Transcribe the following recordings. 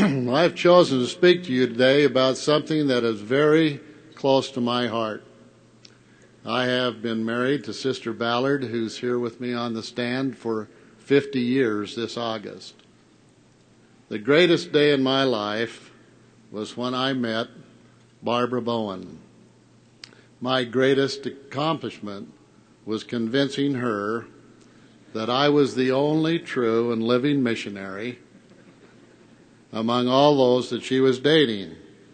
I've chosen to speak to you today about something that is very close to my heart. I have been married to Sister Ballard, who's here with me on the stand, for 50 years this August. The greatest day in my life was when I met Barbara Bowen. My greatest accomplishment was convincing her that I was the only true and living missionary among all those that she was dating.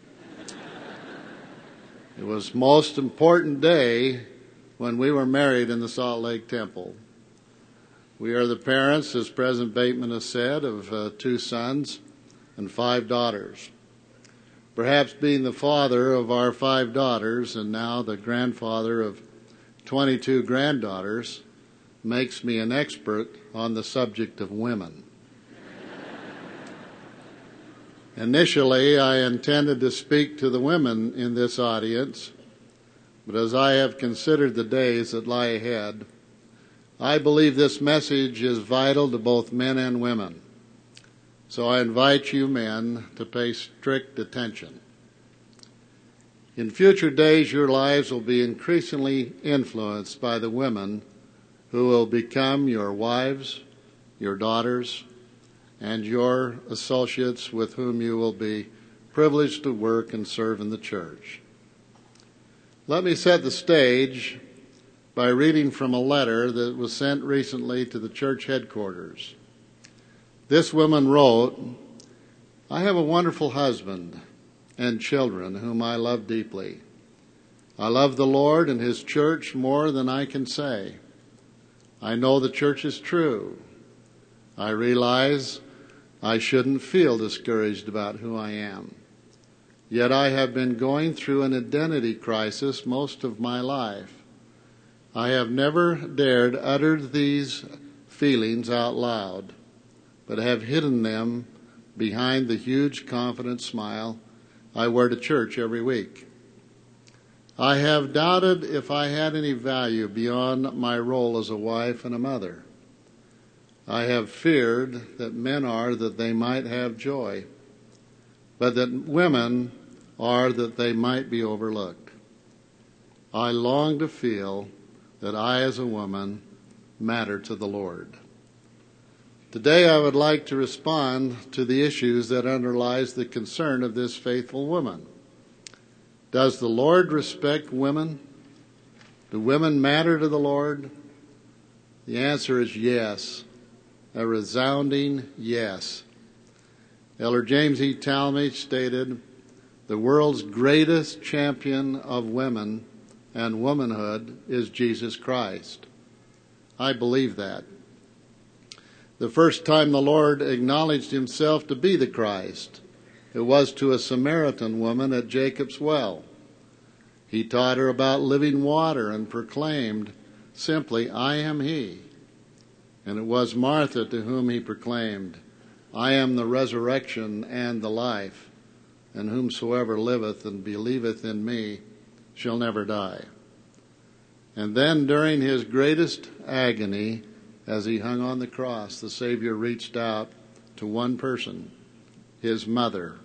It was the most important day when we were married in the Salt Lake Temple. We are the parents, as President Bateman has said, of 2 sons and 5 daughters. Perhaps being the father of our 5 daughters and now the grandfather of 22 granddaughters makes me an expert on the subject of women. Initially, I intended to speak to the women in this audience, but as I have considered the days that lie ahead, I believe this message is vital to both men and women. So I invite you men to pay strict attention. In future days, your lives will be increasingly influenced by the women who will become your wives, your daughters, and your associates with whom you will be privileged to work and serve in the church. Let me set the stage by reading from a letter that was sent recently to the church headquarters. This woman wrote, "I have a wonderful husband and children whom I love deeply. I love the Lord and His church more than I can say. I know the church is true. I realize I shouldn't feel discouraged about who I am. Yet I have been going through an identity crisis most of my life. I have never dared utter these feelings out loud, but have hidden them behind the huge confident smile I wear to church every week. I have doubted if I had any value beyond my role as a wife and a mother. I have feared that men are that they might have joy, but that women are that they might be overlooked. I long to feel that I as a woman matter to the Lord." Today I would like to respond to the issues that underlies the concern of this faithful woman. Does the Lord respect women? Do women matter to the Lord? The answer is yes. A resounding yes. Elder James E. Talmage stated, "The world's greatest champion of women and womanhood is Jesus Christ." I believe that. The first time the Lord acknowledged Himself to be the Christ, it was to a Samaritan woman at Jacob's well. He taught her about living water and proclaimed simply, "I am He." And it was Martha to whom He proclaimed, "I am the resurrection and the life, and whomsoever liveth and believeth in me shall never die." And then during His greatest agony, as He hung on the cross, the Savior reached out to one person, His mother,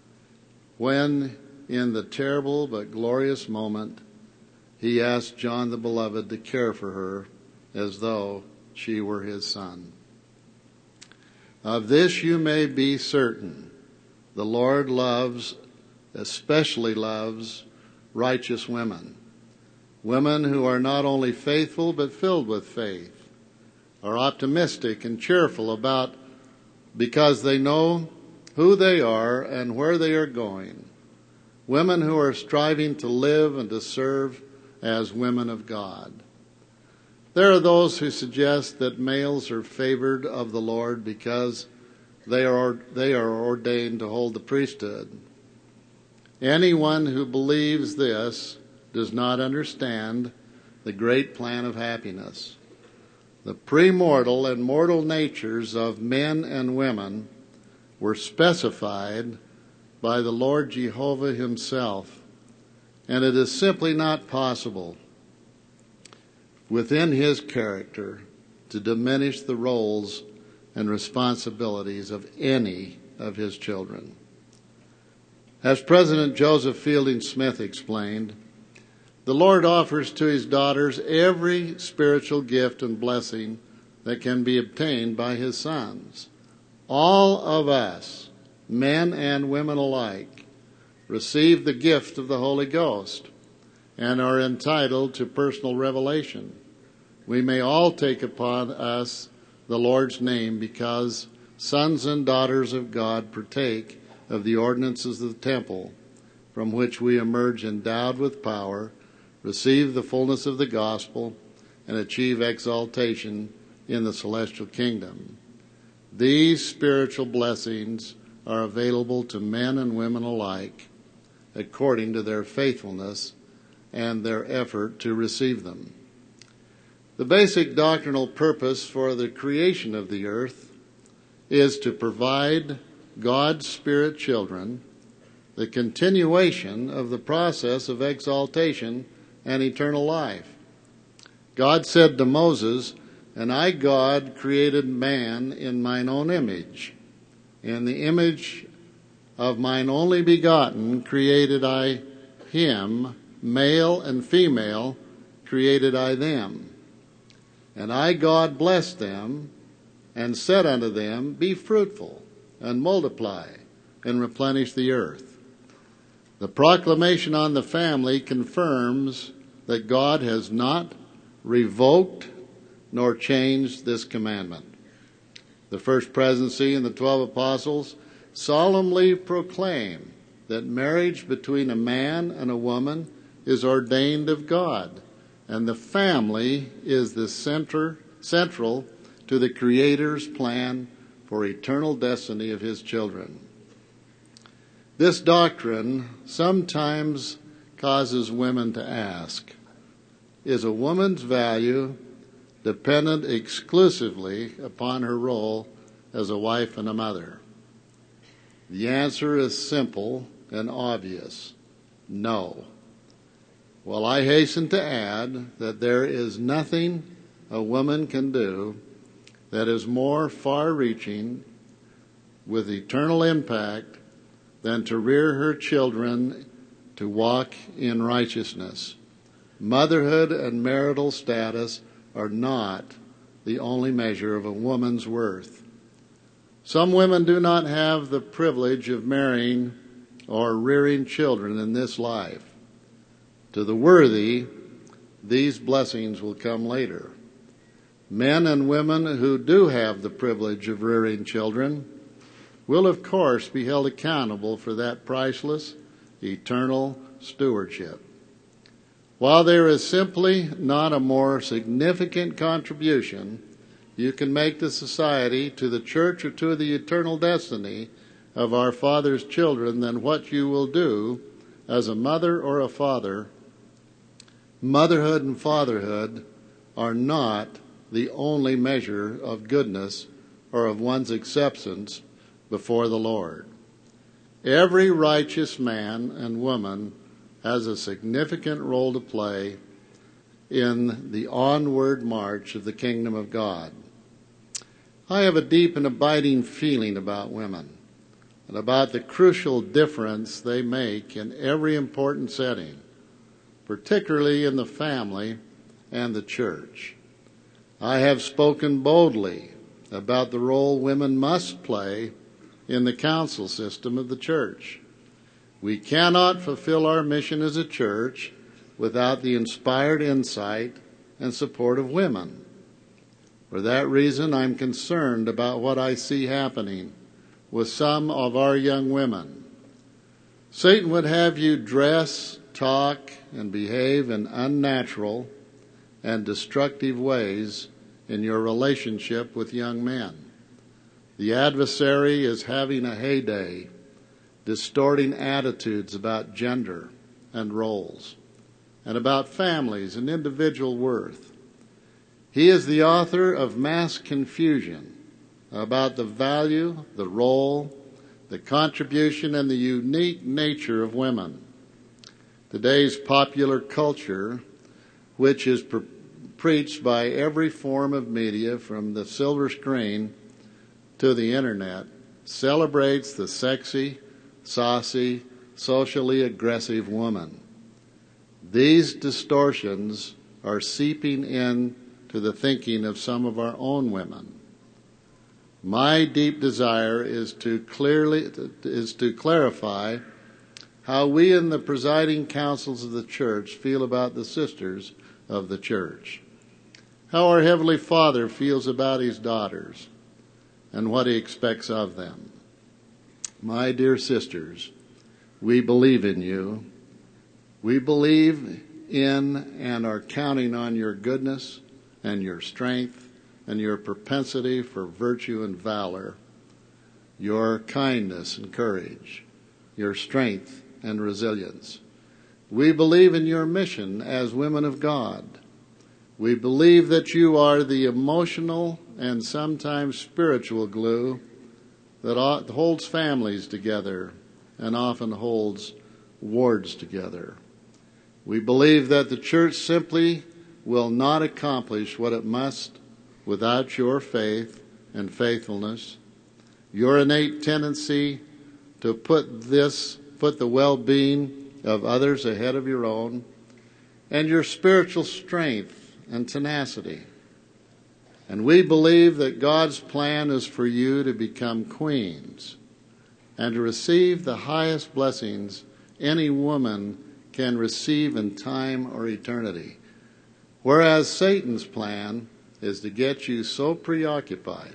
when in the terrible but glorious moment, He asked John the Beloved to care for her as though she were His son. Of this you may be certain, the Lord especially loves righteous women. Women who are not only faithful but filled with faith, are optimistic and cheerful because they know who they are and where they are going. Women who are striving to live and to serve as women of God. There are those who suggest that males are favored of the Lord because they are ordained to hold the priesthood. Anyone who believes this does not understand the great plan of happiness. The premortal and mortal natures of men and women were specified by the Lord Jehovah Himself, and it is simply not possible within His character to diminish the roles and responsibilities of any of His children. As President Joseph Fielding Smith explained, the Lord offers to his daughters every spiritual gift and blessing that can be obtained by his sons. All of us, men and women alike, receive the gift of the Holy Ghost and are entitled to personal revelation. We may all take upon us the Lord's name because sons and daughters of God partake of the ordinances of the temple, from which we emerge endowed with power, receive the fullness of the gospel, and achieve exaltation in the celestial kingdom. These spiritual blessings are available to men and women alike according to their faithfulness and their effort to receive them. The basic doctrinal purpose for the creation of the earth is to provide God's Spirit children the continuation of the process of exaltation and eternal life. God said to Moses, "And I, God, created man in mine own image. In the image of mine only begotten created I him, male and female created I them. And I, God, blessed them, and said unto them, Be fruitful, and multiply, and replenish the earth." The proclamation on the family confirms that God has not revoked nor changed this commandment. The first presidency and the 12 apostles solemnly proclaim that marriage between a man and a woman is ordained of God, and the family is the central to the Creator's plan for eternal destiny of his children. This doctrine sometimes causes women to ask, is a woman's value dependent exclusively upon her role as a wife and a mother? The answer is simple and obvious: no. Well, I hasten to add that there is nothing a woman can do that is more far-reaching with eternal impact than to rear her children to walk in righteousness. Motherhood and marital status are not the only measure of a woman's worth. Some women do not have the privilege of marrying or rearing children in this life. To the worthy, these blessings will come later. Men and women who do have the privilege of rearing children will, of course, be held accountable for that priceless, eternal stewardship. While there is simply not a more significant contribution you can make to society, to the church, or to the eternal destiny of our Father's children than what you will do as a mother or a father, motherhood and fatherhood are not the only measure of goodness or of one's acceptance before the Lord. Every righteous man and woman has a significant role to play in the onward march of the kingdom of God. I have a deep and abiding feeling about women and about the crucial difference they make in every important setting, particularly in the family and the church. I have spoken boldly about the role women must play in the council system of the church. We cannot fulfill our mission as a church without the inspired insight and support of women. For that reason, I'm concerned about what I see happening with some of our young women. Satan would have you dress, talk, and behave in unnatural and destructive ways in your relationship with young men. The adversary is having a heyday, distorting attitudes about gender and roles, and about families and individual worth. He is the author of mass confusion about the value, the role, the contribution, and the unique nature of women. Today's popular culture, which is preached by every form of media from the silver screen to the internet, celebrates the sexy, saucy, socially aggressive woman. These distortions are seeping in to the thinking of some of our own women. My deep desire is to clarify how we in the presiding councils of the church feel about the sisters of the church, how our Heavenly Father feels about His daughters, and what He expects of them. My dear sisters, we believe in you. We believe in and are counting on your goodness and your strength and your propensity for virtue and valor, your kindness and courage, your strength and resilience. We believe in your mission as women of God. We believe that you are the emotional and sometimes spiritual glue that holds families together and often holds wards together. We believe that the church simply will not accomplish what it must without your faith and faithfulness, your innate tendency to put the well-being of others ahead of your own, and your spiritual strength and tenacity. And we believe that God's plan is for you to become queens and to receive the highest blessings any woman can receive in time or eternity. Whereas Satan's plan is to get you so preoccupied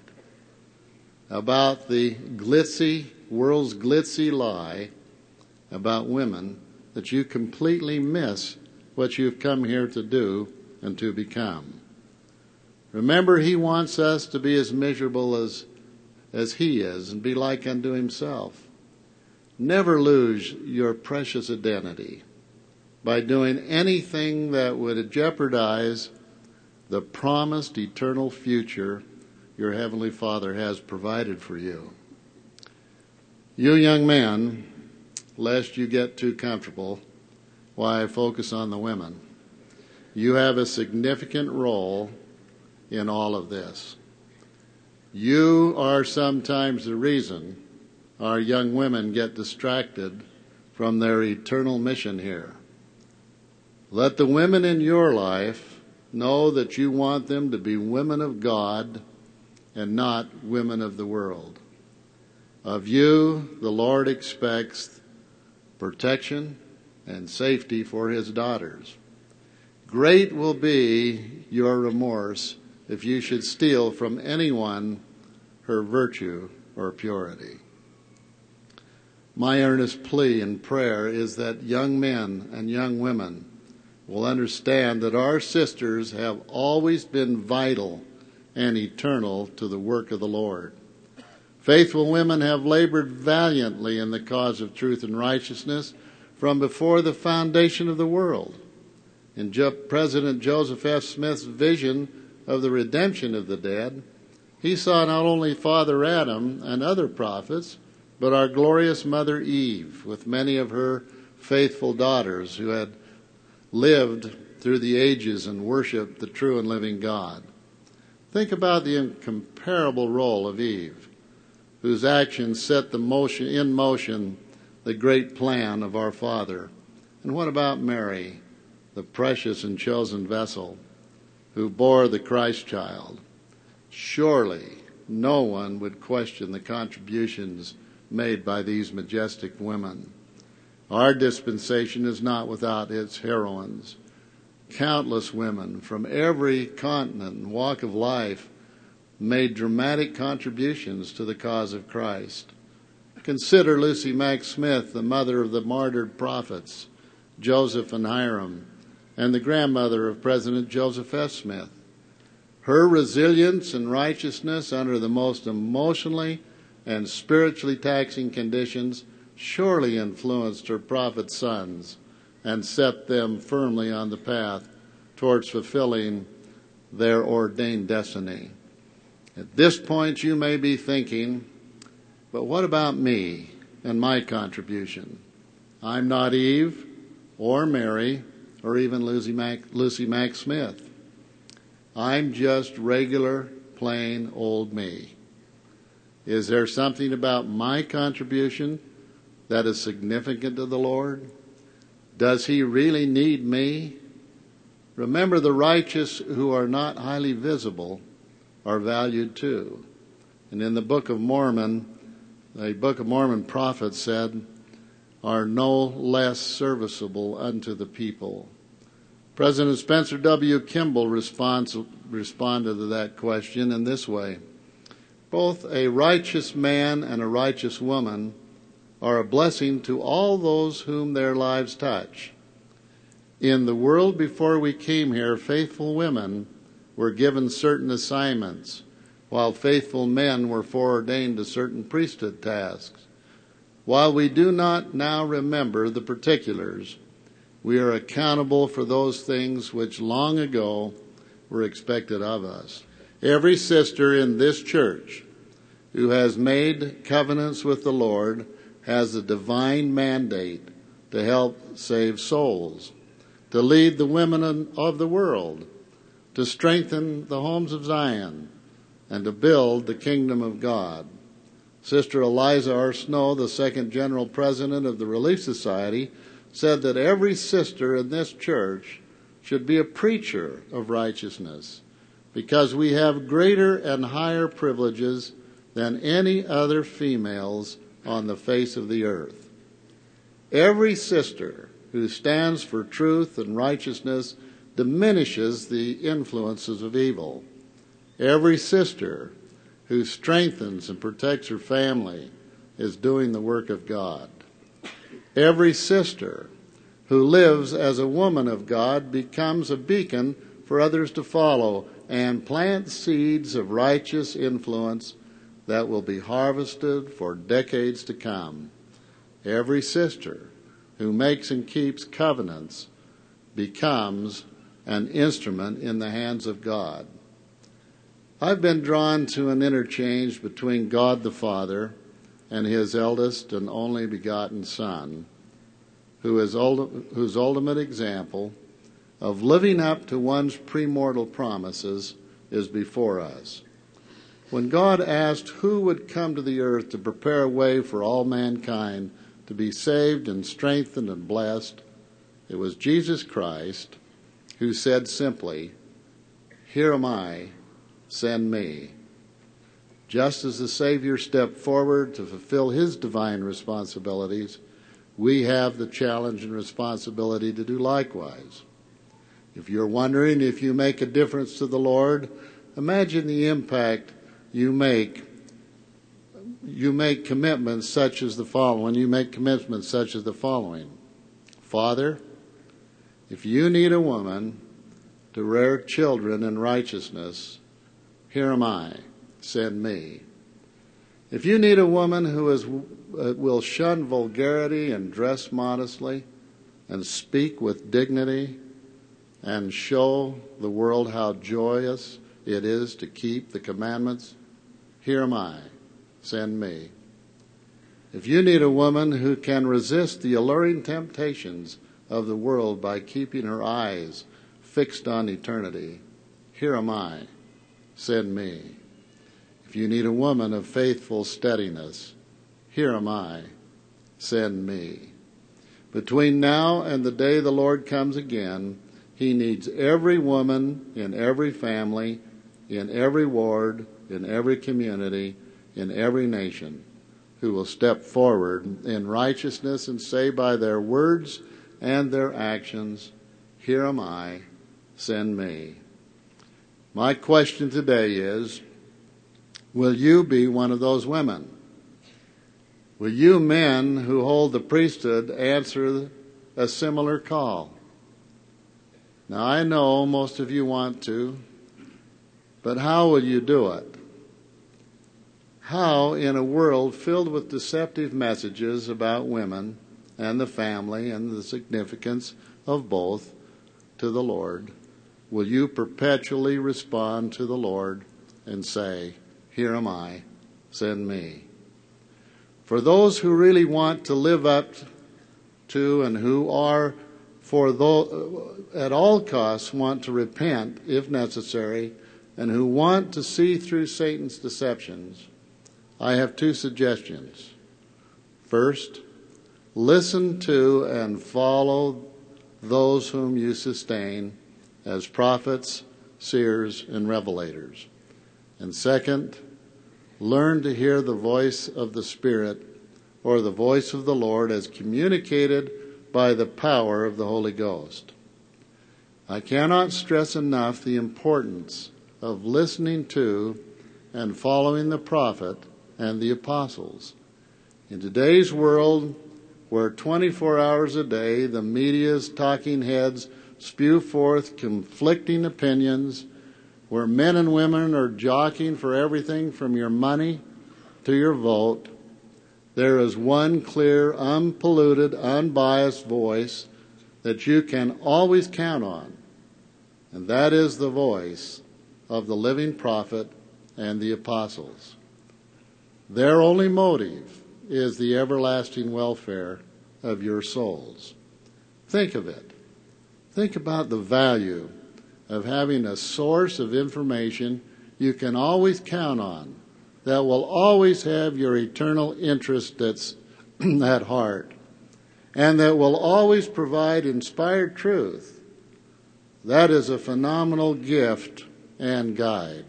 about the world's glitzy lie about women that you completely miss what you've come here to do and to become. Remember, He wants us to be as miserable as He is and be like unto Himself. Never lose your precious identity by doing anything that would jeopardize the promised eternal future your Heavenly Father has provided for you. You young men, lest you get too comfortable while I focus on the women, you have a significant role in all of this. You are sometimes the reason our young women get distracted from their eternal mission here. Let the women in your life know that you want them to be women of God and not women of the world. Of you, the Lord expects protection and safety for His daughters. Great will be your remorse if you should steal from anyone her virtue or purity. My earnest plea and prayer is that young men and young women will understand that our sisters have always been vital and eternal to the work of the Lord. Faithful women have labored valiantly in the cause of truth and righteousness from before the foundation of the world. In President Joseph F. Smith's vision of the redemption of the dead, he saw not only Father Adam and other prophets, but our glorious Mother Eve with many of her faithful daughters who had lived through the ages and worshiped the true and living God. Think about the incomparable role of Eve, whose actions set in motion the great plan of our Father. And what about Mary, the precious and chosen vessel who bore the Christ child? Surely no one would question the contributions made by these majestic women. Our dispensation is not without its heroines. Countless women from every continent and walk of life made dramatic contributions to the cause of Christ. Consider Lucy Mack Smith, the mother of the martyred prophets, Joseph and Hiram, and the grandmother of President Joseph F. Smith. Her resilience and righteousness under the most emotionally and spiritually taxing conditions surely influenced her prophet sons and set them firmly on the path towards fulfilling their ordained destiny. At this point, you may be thinking, but what about me and my contribution? I'm not Eve or Mary or even Lucy Mack Smith. I'm just regular, plain old me. Is there something about my contribution that is significant to the Lord? Does he really need me? Remember, the righteous who are not highly visible are valued too. And in the Book of Mormon, the Book of Mormon prophet said, are no less serviceable unto the people. President Spencer W. Kimball responded to that question in this way. Both a righteous man and a righteous woman are a blessing to all those whom their lives touch. In the world before we came here, faithful women were given certain assignments, while faithful men were foreordained to certain priesthood tasks. While we do not now remember the particulars, we are accountable for those things which long ago were expected of us. Every sister in this church who has made covenants with the Lord has a divine mandate to help save souls, to lead the women of the world, to strengthen the homes of Zion, and to build the kingdom of God. Sister Eliza R. Snow, the second general president of the Relief Society, said that every sister in this church should be a preacher of righteousness, because we have greater and higher privileges than any other females on the face of the earth. Every sister who stands for truth and righteousness diminishes the influences of evil. Every sister who strengthens and protects her family is doing the work of God. Every sister who lives as a woman of God becomes a beacon for others to follow and plants seeds of righteous influence that will be harvested for decades to come. Every sister who makes and keeps covenants becomes an instrument in the hands of God. I've been drawn to an interchange between God the Father and his eldest and only begotten Son, whose ultimate example of living up to one's premortal promises is before us. When God asked who would come to the earth to prepare a way for all mankind to be saved and strengthened and blessed, it was Jesus Christ who said simply, "Here am I, send me." Just as the Savior stepped forward to fulfill his divine responsibilities, we have the challenge and responsibility to do likewise. If you're wondering if you make a difference to the Lord, imagine the impact you make. You make commitments such as the following. Father, if you need a woman to rear children in righteousness, here am I, send me. If you need a woman who will shun vulgarity and dress modestly and speak with dignity and show the world how joyous it is to keep the commandments, here am I, send me. If you need a woman who can resist the alluring temptations of the world by keeping her eyes fixed on eternity, here am I, send me. If you need a woman of faithful steadiness, here am I, send me. Between now and the day the Lord comes again, he needs every woman in every family, in every ward, in every community, in every nation, who will step forward in righteousness and say by their words and their actions, here am I, send me. My question today is, will you be one of those women? Will you men who hold the priesthood answer a similar call? Now, I know most of you want to, but how will you do it? How, in a world filled with deceptive messages about women and the family and the significance of both to the Lord, will you perpetually respond to the Lord and say, here am I, send me? For those who really want to live up to and who are, at all costs, want to repent if necessary, and who want to see through Satan's deceptions, I have two suggestions. First, listen to and follow those whom you sustain as prophets, seers, and revelators. And second, learn to hear the voice of the Spirit or the voice of the Lord as communicated by the power of the Holy Ghost. I cannot stress enough the importance of listening to and following the prophet and the apostles. In today's world, where 24 hours a day the media's talking heads spew forth conflicting opinions, where men and women are jockeying for everything from your money to your vote, there is one clear, unpolluted, unbiased voice that you can always count on, and that is the voice of the living prophet and the apostles. Their only motive is the everlasting welfare of your souls. Think of it. Think about the value of having a source of information you can always count on that will always have your eternal interest at heart and that will always provide inspired truth. That is a phenomenal gift and guide.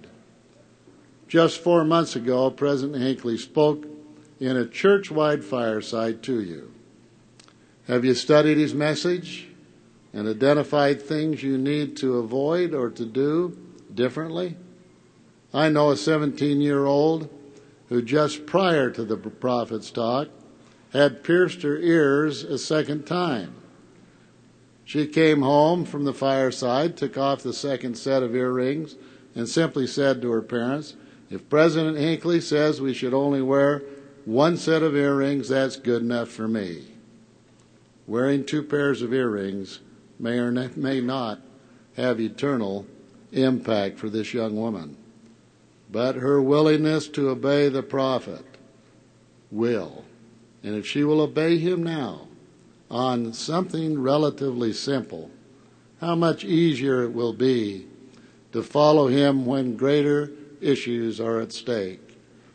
Just 4 months ago, President Hinckley spoke in a church-wide fireside to you. Have you studied his message and identified things you need to avoid or to do differently? I know a 17-year-old who just prior to the prophet's talk had pierced her ears a second time. She came home from the fireside, took off the second set of earrings, and simply said to her parents, "If President Hinckley says we should only wear one set of earrings, that's good enough for me." Wearing 2 pairs of earrings may or may not have eternal impact for this young woman. But her willingness to obey the prophet will. And if she will obey him now on something relatively simple, how much easier it will be to follow him when greater issues are at stake.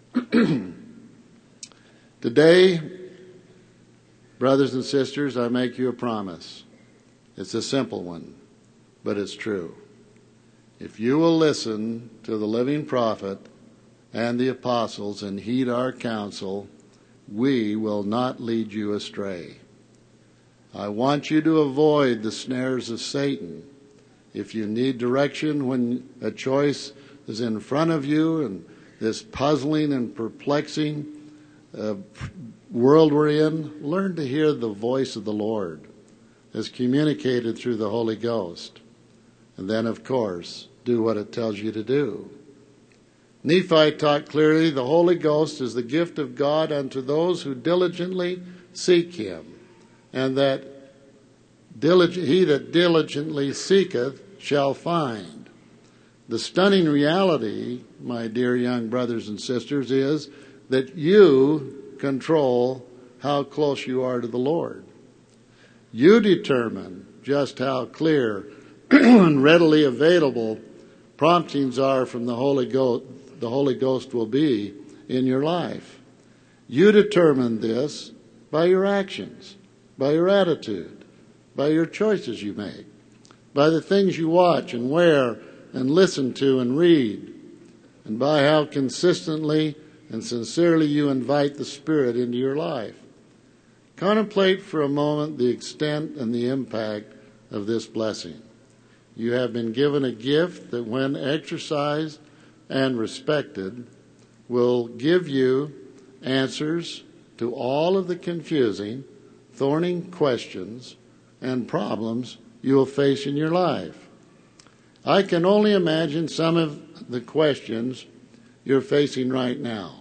Today, brothers and sisters, I make you a promise. It's a simple one, but it's true. If you will listen to the living prophet and the apostles and heed our counsel, we will not lead you astray. I want you to avoid the snares of Satan. If you need direction when a choice is in front of you and this puzzling and perplexing world we're in, learn to hear the voice of the Lord as communicated through the Holy Ghost. And then, of course, do what it tells you to do. Nephi taught clearly the Holy Ghost is the gift of God unto those who diligently seek him, and that he that diligently seeketh shall find. The stunning reality, my dear young brothers and sisters, is that you control how close you are to the Lord. You determine just how clear and readily available promptings are from the Holy Ghost will be in your life. You determine this by your actions, by your attitude, by your choices you make, by the things you watch and wear and listen to and read, and by how consistently and sincerely you invite the Spirit into your life. Contemplate for a moment the extent and the impact of this blessing. You have been given a gift that, when exercised and respected, will give you answers to all of the confusing, thorny questions and problems you will face in your life. I can only imagine some of the questions you're facing right now.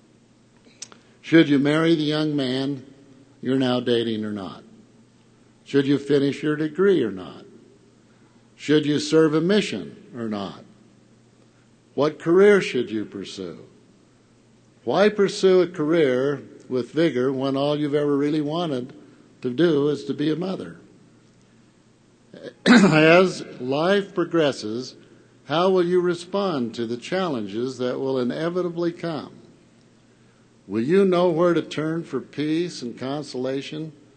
Should you marry the young man you're now dating or not? Should you finish your degree or not? Should you serve a mission or not? What career should you pursue? Why pursue a career with vigor when all you've ever really wanted to do is to be a mother? As life progresses, how will you respond to the challenges that will inevitably come? Will you know where to turn for peace and consolation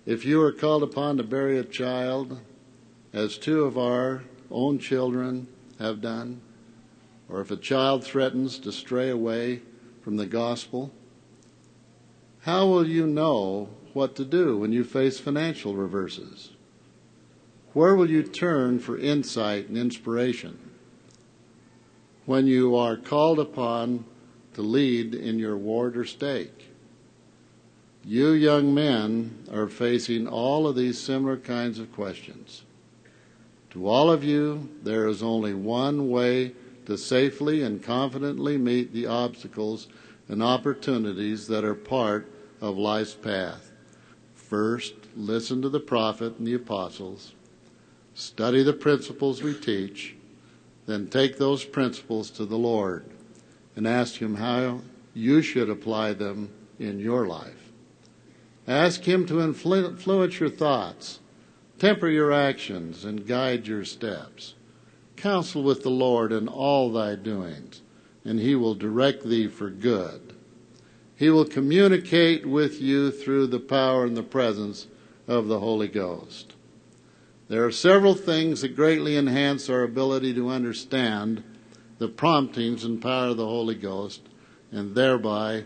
If you are called upon to bury a child, as two of our own children have done, or if a child threatens to stray away from the gospel, how will you know what to do when you face financial reverses? Where will you turn for insight and inspiration when you are called upon to lead in your ward or stake? You young men are facing all of these similar kinds of questions. To all of you, there is only one way to safely and confidently meet the obstacles and opportunities that are part of life's path. First, listen to the prophet and the apostles. Study the principles we teach. Then take those principles to the Lord and ask Him how you should apply them in your life. Ask Him to influence your thoughts, temper your actions, and guide your steps. Counsel with the Lord in all thy doings, and He will direct thee for good. He will communicate with you through the power and the presence of the Holy Ghost. There are several things that greatly enhance our ability to understand the promptings and power of the Holy Ghost, and thereby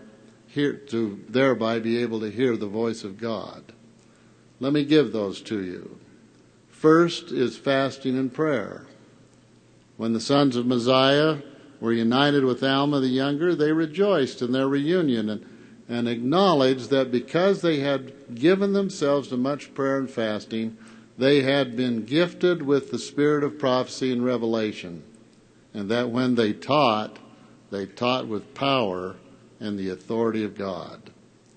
be able to hear the voice of God. Let me give those to you. First is fasting and prayer. When the sons of Mosiah were united with Alma the younger, they rejoiced in their reunion and acknowledged that because they had given themselves to much prayer and fasting, they had been gifted with the spirit of prophecy and revelation, and that when they taught with power and the authority of God.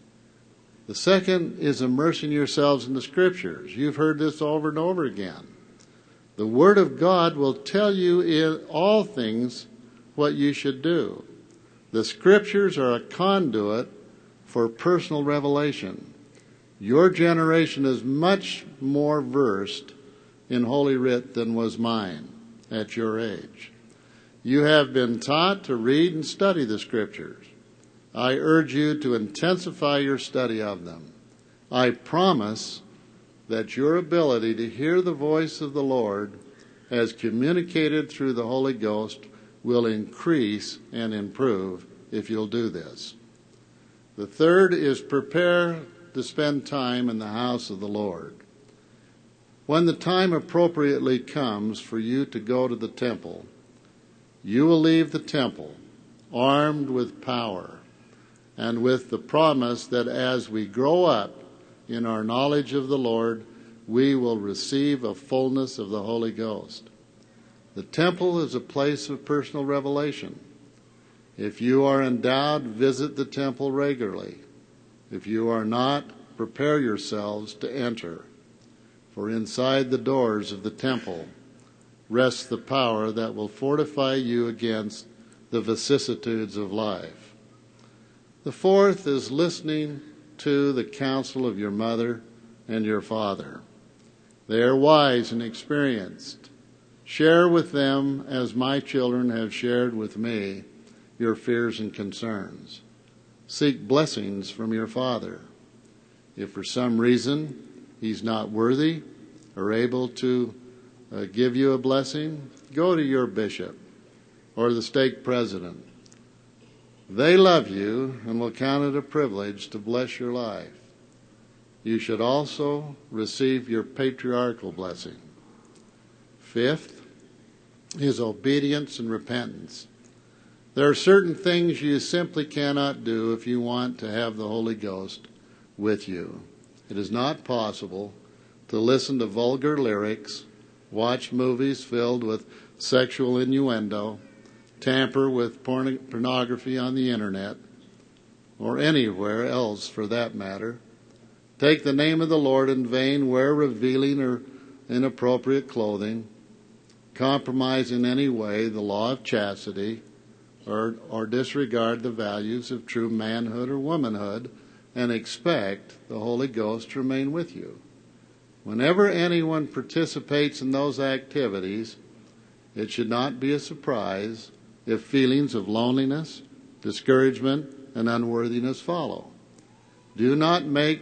The second is immersing yourselves in the Scriptures. You've heard this over and over again. The Word of God will tell you in all things what you should do. The Scriptures are a conduit for personal revelation. Your generation is much more versed in Holy Writ than was mine at your age. You have been taught to read and study the Scriptures. I urge you to intensify your study of them. I promise that your ability to hear the voice of the Lord as communicated through the Holy Ghost will increase and improve if you'll do this. The third is prepare to spend time in the house of the Lord. When the time appropriately comes for you to go to the temple, you will leave the temple armed with power and with the promise that as we grow up in our knowledge of the Lord, we will receive a fullness of the Holy Ghost. The temple is a place of personal revelation. If you are endowed, visit the temple regularly. If you are not, prepare yourselves to enter. For inside the doors of the temple rests the power that will fortify you against the vicissitudes of life. The fourth is listening to the counsel of your mother and your father. They are wise and experienced. Share with them, as my children have shared with me, your fears and concerns. Seek blessings from your father. If for some reason he's not worthy or able to give you a blessing, go to your bishop or the stake president. They love you and will count it a privilege to bless your life. You should also receive your patriarchal blessing. Fifth is obedience and repentance. There are certain things you simply cannot do if you want to have the Holy Ghost with you. It is not possible to listen to vulgar lyrics, watch movies filled with sexual innuendo, tamper with pornography on the internet, or anywhere else for that matter, take the name of the Lord in vain, wear revealing or inappropriate clothing, compromise in any way the law of chastity, or disregard the values of true manhood or womanhood, and expect the Holy Ghost to remain with you. Whenever anyone participates in those activities, it should not be a surprise if feelings of loneliness, discouragement, and unworthiness follow. Do not make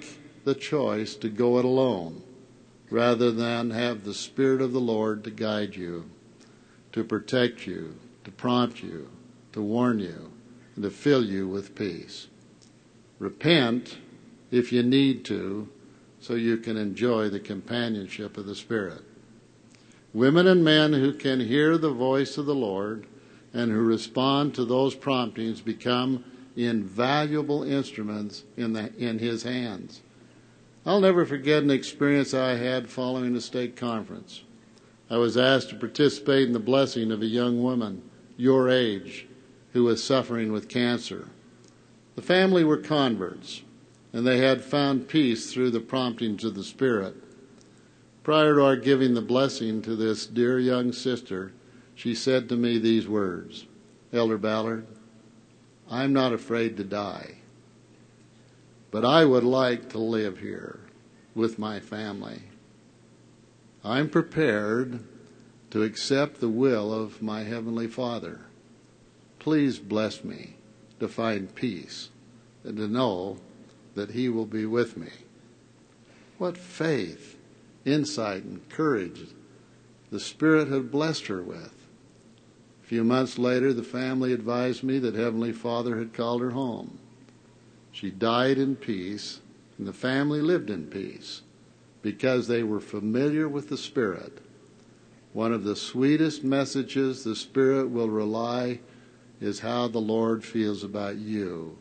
the choice to go it alone, rather than have the Spirit of the Lord to guide you, to protect you, to prompt you, to warn you, and to fill you with peace. Repent if you need to, so you can enjoy the companionship of the Spirit. Women and men who can hear the voice of the Lord and who respond to those promptings become invaluable instruments in His hands. I'll never forget an experience I had following a stake conference. I was asked to participate in the blessing of a young woman, your age, who was suffering with cancer. The family were converts, and they had found peace through the promptings of the Spirit. Prior to our giving the blessing to this dear young sister, she said to me these words, "Elder Ballard, I'm not afraid to die, but I would like to live here with my family. I'm prepared to accept the will of my Heavenly Father. Please bless me to find peace and to know that He will be with me." What faith, insight, and courage the Spirit had blessed her with. A few months later, the family advised me that Heavenly Father had called her home. She died in peace, and the family lived in peace because they were familiar with the Spirit. One of the sweetest messages the Spirit will relay is how the Lord feels about you.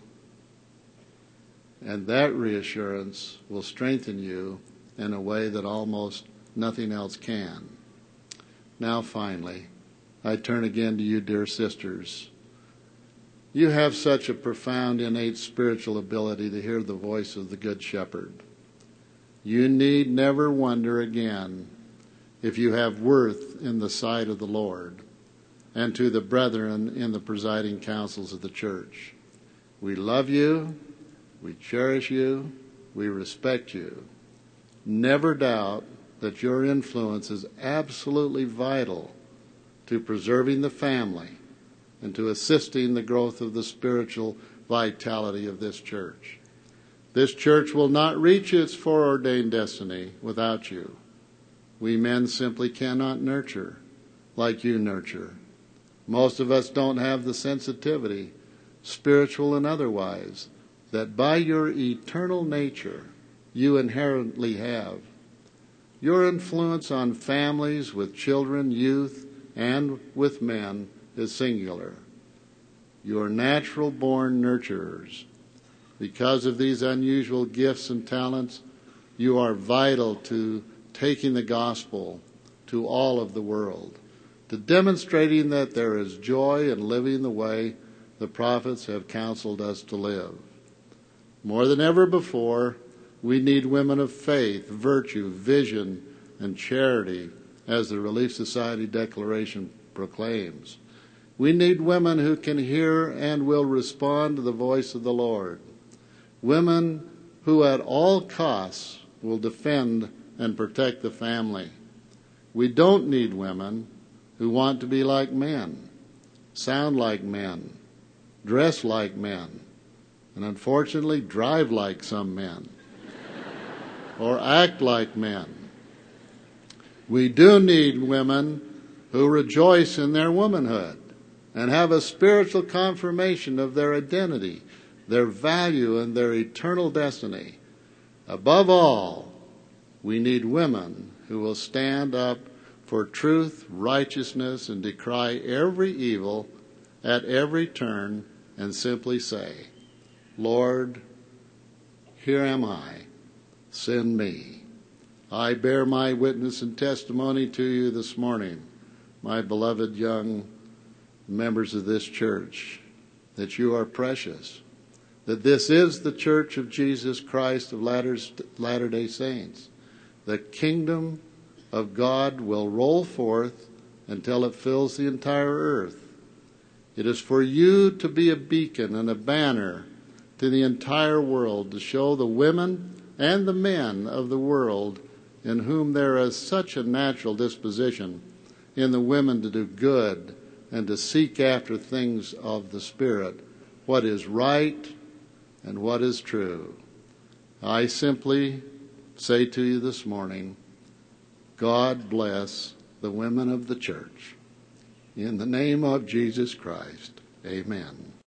And that reassurance will strengthen you in a way that almost nothing else can. Now, finally, I turn again to you, dear sisters. You have such a profound innate spiritual ability to hear the voice of the Good Shepherd. You need never wonder again if you have worth in the sight of the Lord and to the brethren in the presiding councils of the church. We love you, we cherish you, we respect you. Never doubt that your influence is absolutely vital to preserving the family and to assisting the growth of the spiritual vitality of this church. This church will not reach its foreordained destiny without you. We men simply cannot nurture like you nurture. Most of us don't have the sensitivity, spiritual and otherwise, that by your eternal nature you inherently have. Your influence on families with children, youth, and with men is singular. You are natural-born nurturers. Because of these unusual gifts and talents, you are vital to taking the gospel to all of the world, to demonstrating that there is joy in living the way the prophets have counseled us to live. More than ever before, we need women of faith, virtue, vision, and charity, as the Relief Society Declaration proclaims. We need women who can hear and will respond to the voice of the Lord. Women who at all costs will defend and protect the family. We don't need women who want to be like men, sound like men, dress like men, and unfortunately drive like some men, or act like men. We do need women who rejoice in their womanhood and have a spiritual confirmation of their identity, their value, and their eternal destiny. Above all, we need women who will stand up for truth, righteousness, and decry every evil at every turn and simply say, "Lord, here am I, send me." I bear my witness and testimony to you this morning, my beloved young members of this church, that you are precious, that this is the Church of Jesus Christ of Latter-day Saints. The kingdom of God will roll forth until it fills the entire earth. It is for you to be a beacon and a banner to the entire world, to show the women and the men of the world in whom there is such a natural disposition in the women to do good and to seek after things of the Spirit, what is right and what is true. I simply say to you this morning, God bless the women of the church. In the name of Jesus Christ, amen.